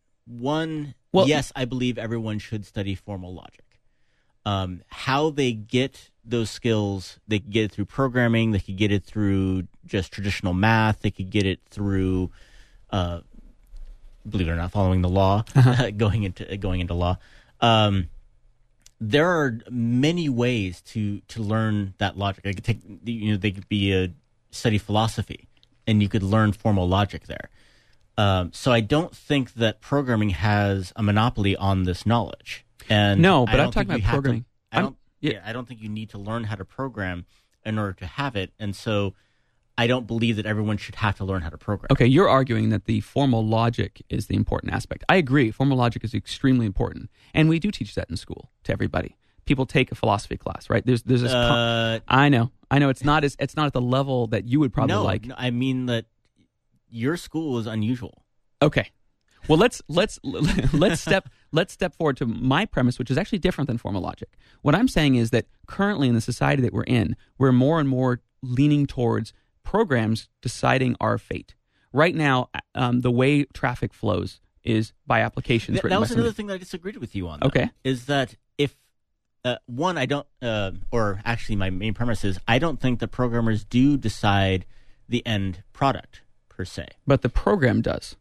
One, Well- yes, I believe everyone should study formal logic. Um, how they get those skills, they could get it through programming, they could get it through just traditional math, they could get it through, uh, believe it or not, following the law, going into going into law. Um, there are many ways to to learn that logic. They could take, you know, they could be a study philosophy, and you could learn formal logic there. Um, so I don't think that programming has a monopoly on this knowledge. And No, but I don't I'm talking think you about have to- programming. I I'm- don't. yeah. Yeah, I don't think you need to learn how to program in order to have it. And so I don't believe that everyone should have to learn how to program. Okay, you're arguing that the formal logic is the important aspect. I agree. Formal logic is extremely important, and we do teach that in school to everybody. People take a philosophy class, right? There's there's this. con- Uh, I know, I know. It's not as it's not at the level that you would probably no, like. no, I mean that your school is unusual. Okay. Well, let's let's let's step let's step forward to my premise, which is actually different than formal logic. What I'm saying is that currently in the society that we're in, we're more and more leaning towards programs deciding our fate. Right now, um, the way traffic flows is by applications. That, written that by was somebody. another thing that I disagreed with you on. though, Okay. Is that if, uh, one, I don't, uh, or actually my main premise is, I don't think that programmers do decide the end product, per se. But the program does.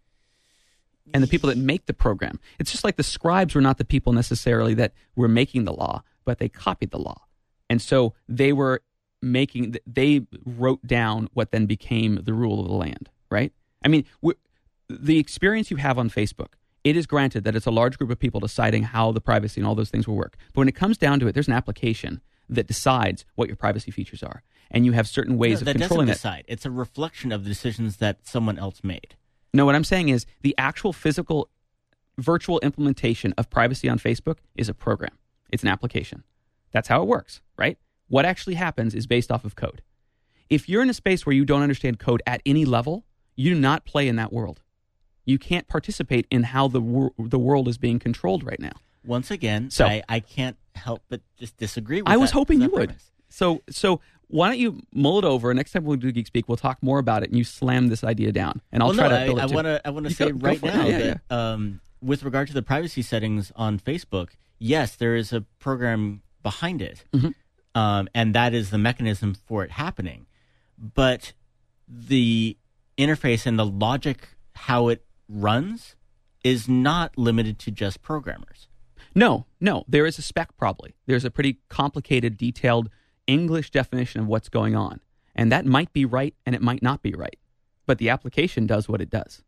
And the people that make the program. It's just like the scribes were not the people necessarily that were making the law, but they copied the law. And so they were making, they wrote down what then became the rule of the land, right? I mean, we the experience you have on Facebook, it is granted that it's a large group of people deciding how the privacy and all those things will work. But when it comes down to it, there's an application that decides what your privacy features are. And you have certain ways No, of that controlling doesn't that. decide. It's a reflection of the decisions that someone else made. No, what I'm saying is the actual physical virtual implementation of privacy on Facebook is a program. It's an application. That's how it works, right? What actually happens is based off of code. If you're in a space where you don't understand code at any level, you do not play in that world. You can't participate in how the wor- the world is being controlled right now. Once again, So- I, I can't help but just disagree with I was that- hoping that you would. premise. So, so why don't you mull it over? Next time we do Geek Speak, we'll talk more about it, and you slam this idea down, and I'll well, try no, to build I, it too. I want to. I want to You say go- go right for it. now Yeah, yeah, that um, with regard to the privacy settings on Facebook, yes, there is a program behind it, Mhm. um, and that is the mechanism for it happening. But the interface and the logic, how it runs, is not limited to just programmers. No, no. There is a spec probably. There's a pretty complicated, detailed English definition of what's going on. And that might be right and it might not be right. But the application does what it does.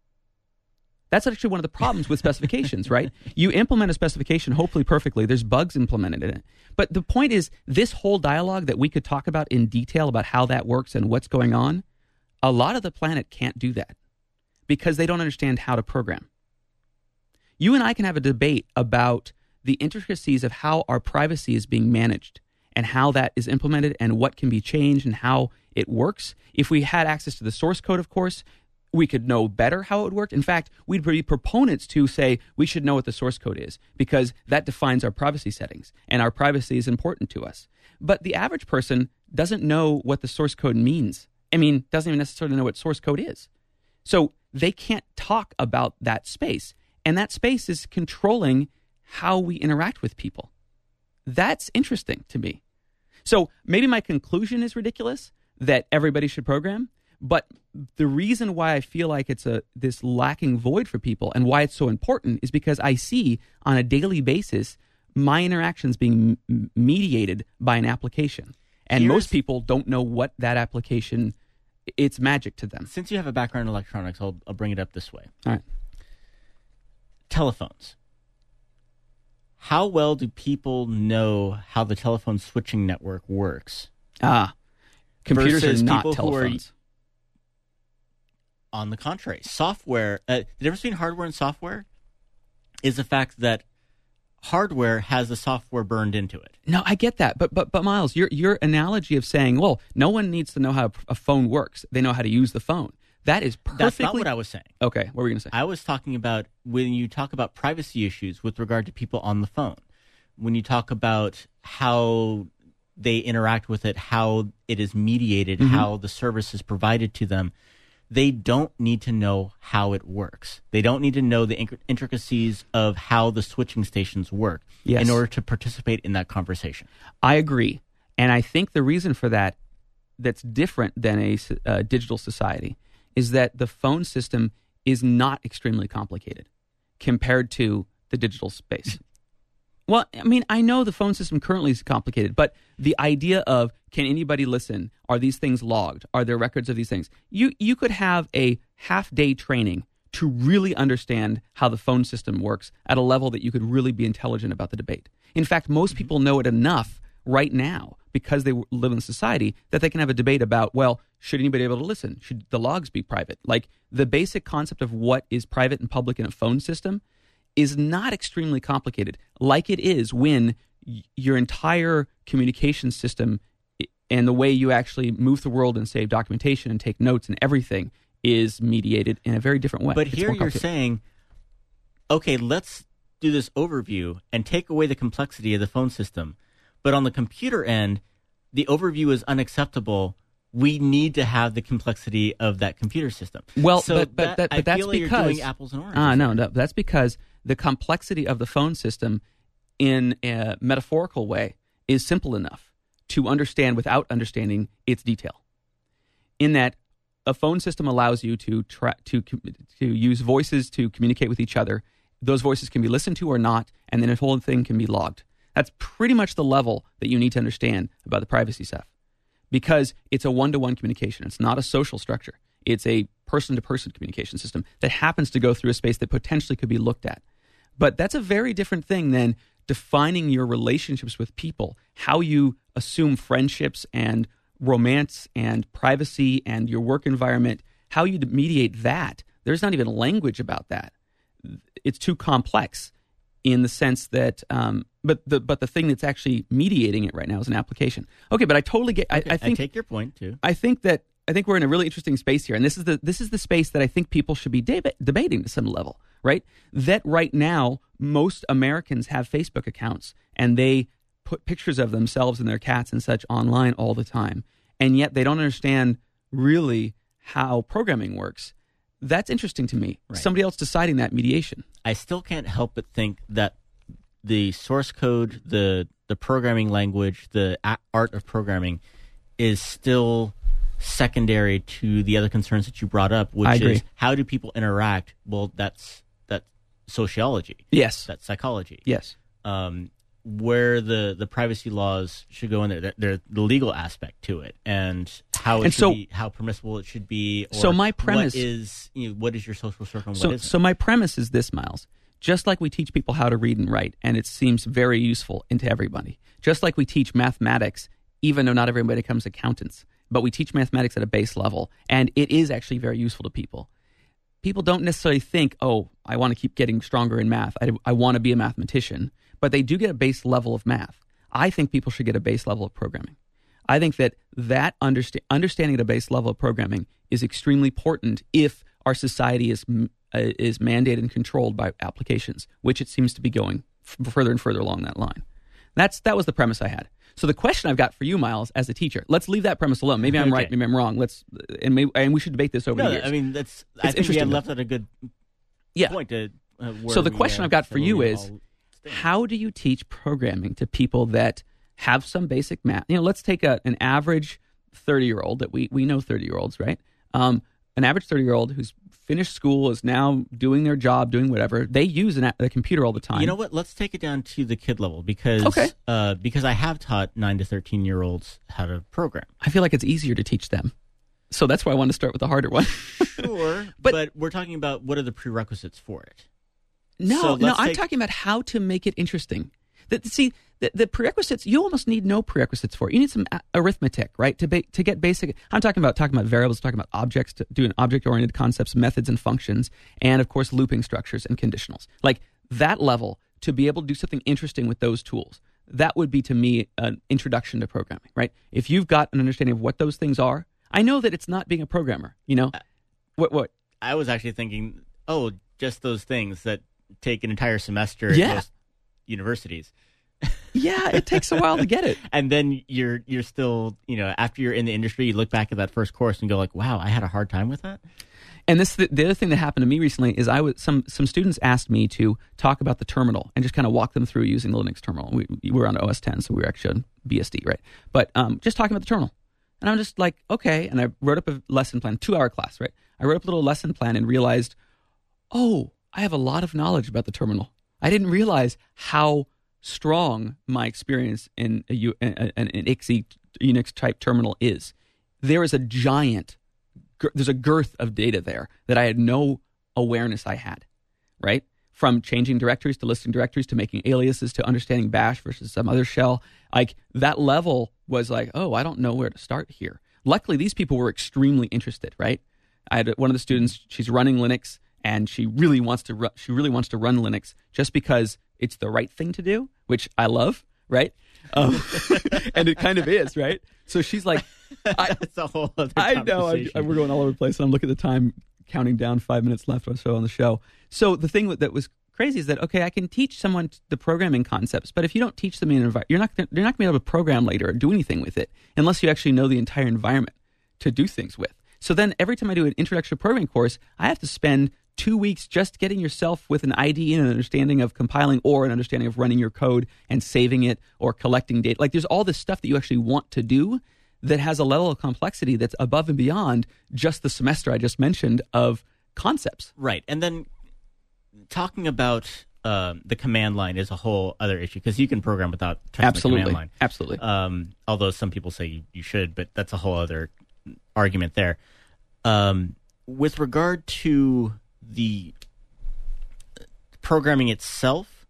That's actually one of the problems with specifications, right? You implement a specification hopefully perfectly. There's bugs implemented in it. But the point is, this whole dialogue that we could talk about in detail about how that works and what's going on, a lot of the planet can't do that because they don't understand how to program. You and I can have a debate about the intricacies of how our privacy is being managed and how that is implemented and what can be changed and how it works. If we had access to the source code, of course, we could know better how it would work. In fact, we'd be proponents to say we should know what the source code is because that defines our privacy settings and our privacy is important to us. But the average person doesn't know what the source code means. I mean, doesn't even necessarily know what source code is. So they can't talk about that space. And that space is controlling how we interact with people. That's interesting to me. So maybe my conclusion is ridiculous that everybody should program, but the reason why I feel like it's a this lacking void for people and why it's so important is because I see on a daily basis my interactions being m- mediated by an application. And Here's- most people don't know what that application, it's magic to them. Since you have a background in electronics, I'll, I'll bring it up this way. All right. Telephones. How well do people know how the telephone switching network works? Ah, computers Versus are not people who are- telephones. On the contrary, software, uh, the difference between hardware and software is the fact that hardware has the software burned into it. No, I get that, but but but Miles, your your analogy of saying, well, no one needs to know how a phone works; they know how to use the phone. That is perfectly. That's not what I was saying. Okay, what were you going to say? I was talking about when you talk about privacy issues with regard to people on the phone, when you talk about how they interact with it, how it is mediated, Mm-hmm. how the service is provided to them, they don't need to know how it works. They don't need to know the inc- intricacies of how the switching stations work Yes. in order to participate in that conversation. I agree, and I think the reason for that that's different than a s- uh, digital society is that the phone system is not extremely complicated compared to the digital space. Well, I mean, I know the phone system currently is complicated, but the idea of can anybody listen? Are these things logged? Are there records of these things? You you could have a half day training to really understand how the phone system works at a level that you could really be intelligent about the debate. In fact, most people know it enough right now because they live in society that they can have a debate about, well, should anybody be able to listen? Should the logs be private? Like the basic concept of what is private and public in a phone system is not extremely complicated, like it is when y- your entire communication system i- and the way you actually move the world and save documentation and take notes and everything is mediated in a very different way. But It's here more you're complicated. saying, okay, let's do this overview and take away the complexity of the phone system. But on the computer end, the overview is unacceptable. We need to have the complexity of that computer system. Well, so but- but that, that- but I that's feel like you're because- doing apples and oranges. Ah, no, here. no, that's because the complexity of the phone system in a metaphorical way is simple enough to understand without understanding its detail. In that a phone system allows you to tra- to com- to use voices to communicate with each other. Those voices can be listened to or not, and then the whole thing can be logged. That's pretty much the level that you need to understand about the privacy stuff, because it's a one-to-one communication. It's not a social structure. It's a person-to-person communication system that happens to go through a space that potentially could be looked at. But that's a very different thing than defining your relationships with people, how you assume friendships and romance and privacy and your work environment, how you mediate that. There's not even language about that. It's too complex in the sense that, um, but the but the thing that's actually mediating it right now is an application. Okay, but I totally get. I, Okay, I think I take your point too. I think that I think we're in a really interesting space here, and this is the this is the space that I think people should be deba- debating to some level, right? That right now most Americans have Facebook accounts, and they put pictures of themselves and their cats and such online all the time, and yet they don't understand really how programming works. That's interesting to me. Right. Somebody else deciding that mediation. I still can't help but think that the source code, the the programming language, the a- art of programming is still secondary to the other concerns that you brought up, which I agree. is how do people interact? Well, that's that's sociology. Yes. That's psychology. Yes. Um, where the, the privacy laws should go in there, there, the legal aspect to it, and how it And should so- be, how permissible it should be. Or So my premise- what is you know, what is your social circle? And So, what isn't? so my premise is this, Miles. Just like we teach people how to read and write, and it seems very useful into everybody. Just like we teach mathematics, even though not everybody becomes accountants, but we teach mathematics at a base level, and it is actually very useful to people. People don't necessarily think, oh, I want to keep getting stronger in math. I, I want to be a mathematician. But they do get a base level of math. I think people should get a base level of programming. I think that that understa- understanding at a base level of programming is extremely important if our society is uh, is mandated and controlled by applications, which it seems to be going f- further and further along that line. That's that was the premise I had. So the question I've got for you, Miles, as a teacher, let's leave that premise alone. Maybe I'm right, Okay. maybe I'm wrong. Let's and maybe, and we should debate this over no, the years. I mean that's. I think we interesting, had though. left at a good yeah. point. To, uh, where So the we, question uh, I've got for where you we is, all stand. how do you teach programming to people that have some basic math. You know, let's take a, an average thirty-year-old that we, we know thirty-year-olds, right? Um, an average thirty-year-old who's finished school, is now doing their job, doing whatever. They use an, a, a computer all the time. You know what? Let's take it down to the kid level because Okay. uh, because I have taught nine to thirteen year olds how to program. I feel like it's easier to teach them. So that's why I want to start with the harder one. Sure, But- but, we're talking about what are the prerequisites for it. No, So no, let's I'm take- talking about how to make it interesting. The, see, the, the prerequisites, you almost need no prerequisites for it. You need some a- arithmetic, right? To ba- to get basic. I'm talking about talking about variables, talking about objects, to doing object-oriented concepts, methods, and functions, and of course, looping structures and conditionals. Like that level to be able to do something interesting with those tools. That would be to me an introduction to programming, right? If you've got an understanding of what those things are, I know that it's not being a programmer. You know, what what? I was actually thinking, oh, just those things that take an entire semester Yeah. at most universities. Yeah, it takes a while to get it. And then you're you're still, you know, after you're in the industry, you look back at that first course and go like, wow, I had a hard time with that. And this the, the other thing that happened to me recently is I was some some students asked me to talk about the terminal and just kind of walk them through using the Linux terminal. We, we were on O S ten, so we were actually on B S D, right? But um, just talking about the terminal, and I'm just like, okay. And I wrote up a lesson plan, two hour class, right? I wrote up a little lesson plan and realized, oh, I have a lot of knowledge about the terminal. I didn't realize how strong my experience in a, U- an, an I X E Unix type terminal is. There is a giant there's a girth of data there that I had no awareness I had, right? From changing directories to listing directories to making aliases to understanding bash versus some other shell. Like that level was like, oh, I don't know where to start here. Luckily, these people were extremely interested, right? I had one of the students, she's running Linux and she really wants to ru- she really wants to run Linux just because it's the right thing to do, which I love, right? Um, and it kind of is, right? So she's like, I, That's a whole other I know. I, conversation. I, we're going all over the place. And I'm looking at the time, counting down five minutes left or so on the show. So the thing that was crazy is that, okay, I can teach someone the programming concepts, but if you don't teach them in an environment, you're not gonna, you're not going to be able to program later or do anything with it unless you actually know the entire environment to do things with. So then every time I do an introduction to programming course, I have to spend two weeks just getting yourself with an I D E and an understanding of compiling or an understanding of running your code and saving it or collecting data. Like there's all this stuff that you actually want to do that has a level of complexity that's above and beyond just the semester I just mentioned of concepts. Right. And then talking about um, the command line is a whole other issue because you can program without touching Absolutely. the command line. Absolutely. Um, although some people say you, you should, but that's a whole other argument there. Um, with regard to the programming itself,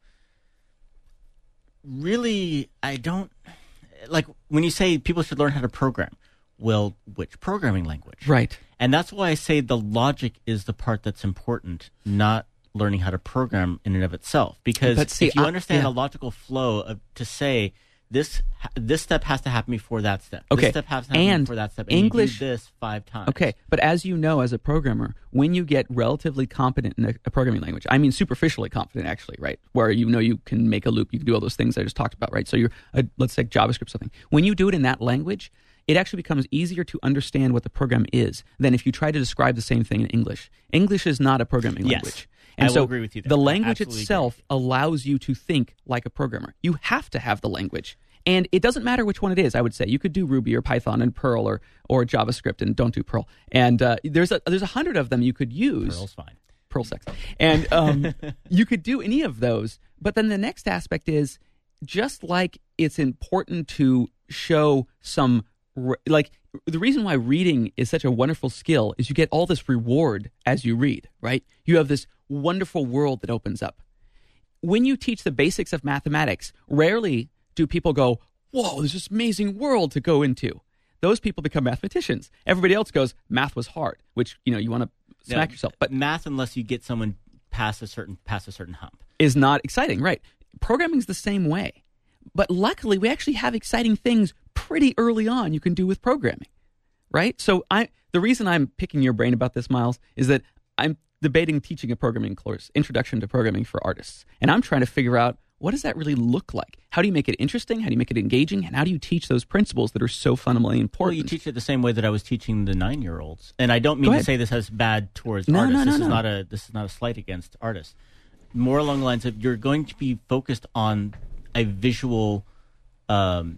really, I don't like when you say people should learn how to program. Well, which programming language? Right. And that's why I say the logic is the part that's important, not learning how to program in and of itself. Because But see, if you I- understand yeah. a logical flow of, to say this this step has to happen before that step, Okay. this step has to happen And before that step, and English- you do this five times. Okay, but as you know, as a programmer, when you get relatively competent in a, a programming language, I mean superficially competent, actually, right? Where you know you can make a loop, you can do all those things I just talked about, right? So you're, uh, let's take JavaScript or something. When you do it in that language, it actually becomes easier to understand what the program is than if you try to describe the same thing in English. English is not a programming Yes. language. I And will so agree with you there. the I language absolutely itself allows you to think like a programmer. You have to have the language. And it doesn't matter which one it is, I would say. You could do Ruby or Python and Perl or, or JavaScript, and don't do Perl. And uh, there's a there's a hundred of them you could use. Perl's fine. Perl sex. And um, you could do any of those. But then the next aspect is just like it's important to show some, re- like the reason why reading is such a wonderful skill is you get all this reward as you read, right? You have this wonderful world that opens up. When you teach the basics of mathematics, rarely do people go, whoa, there's this amazing world to go into. Those people become mathematicians. Everybody else goes, math was hard, which, you know, you want to smack No, yourself. But math, unless you get someone past a certain past a certain hump. is not exciting, right? Programming's the same way. But luckily, we actually have exciting things pretty early on you can do with programming, right? So I, the reason I'm picking your brain about this, Miles, is that I'm debating teaching a programming course, Introduction to Programming for Artists. And I'm trying to figure out, what does that really look like? How do you make it interesting? How do you make it engaging? And how do you teach those principles that are so fundamentally Well, important? you teach it the same way that I was teaching the nine-year-olds, and I don't mean Go to ahead. say this as bad towards No, artists. no, no, this is no. not a this is not a slight against artists. More along the lines of you're going to be focused on a visual um,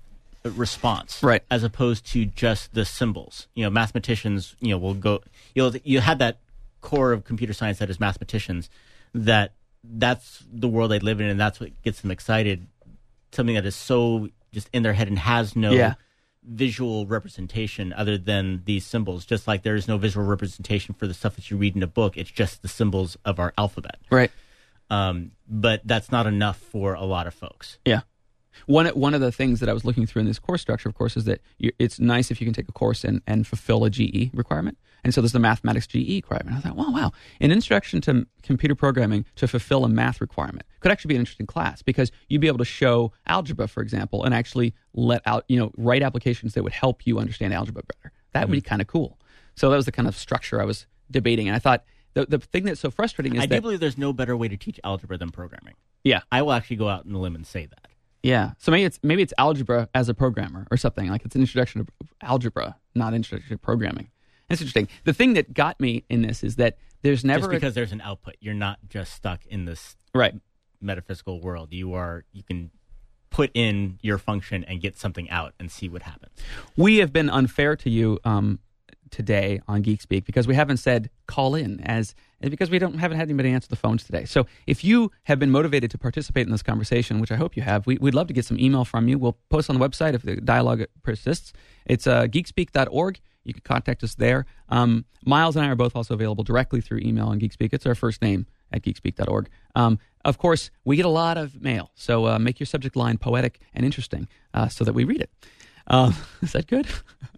response, Right. as opposed to just the symbols. You know, mathematicians, you know, will go. You know, you had that core of computer science that is mathematicians. That that's the world they live in, and that's what gets them excited. Something that is so just in their head and has no Yeah. visual representation other than these symbols. Just like there is no visual representation for the stuff that you read in a book. It's just the symbols of our alphabet. Right. Um, but that's not enough for a lot of folks. Yeah. One one of the things that I was looking through in this course structure, of course, is that you, it's nice if you can take a course and, and fulfill a G E requirement. And so there's the mathematics G E requirement. I thought, wow, wow. An introduction to computer programming to fulfill a math requirement could actually be an interesting class because you'd be able to show algebra, for example, and actually let out, you know, write applications that would help you understand algebra better. That would be kind of cool. So that was the kind of structure I was debating. And I thought the, the thing that's so frustrating is I that... do believe there's no better way to teach algebra than programming. Yeah. I will actually go out on a limb and say that. Yeah. So maybe it's maybe it's algebra as a programmer or something. Like it's an introduction to algebra, not introduction to programming. It's interesting. The thing that got me in this is that there's never Just a- because there's an output. You're not just stuck in this right. metaphysical world. You are you can put in your function and get something out and see what happens. We have been unfair to you um, today on Geek Speak because we haven't said call in as because we don't haven't had anybody answer the phones today. So if you have been motivated to participate in this conversation, which I hope you have, we, we'd love to get some email from you. We'll post on the website if the dialogue persists. It's uh, geekspeak dot org. You can contact us there. Um, Miles and I are both also available directly through email on Geekspeak. It's our first name at geekspeak dot org. Um, of course, we get a lot of mail, so uh, make your subject line poetic and interesting uh, so that we read it. Um, is that good?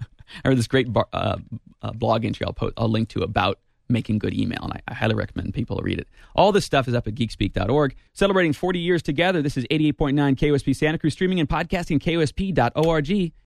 I read this great bar, uh, uh, blog entry I'll, po- I'll link to about making good email, and I, I highly recommend people read it. All this stuff is up at geekspeak dot org. Celebrating forty years together, this is eighty-eight point nine K O S P Santa Cruz, streaming and podcasting K O S P dot org.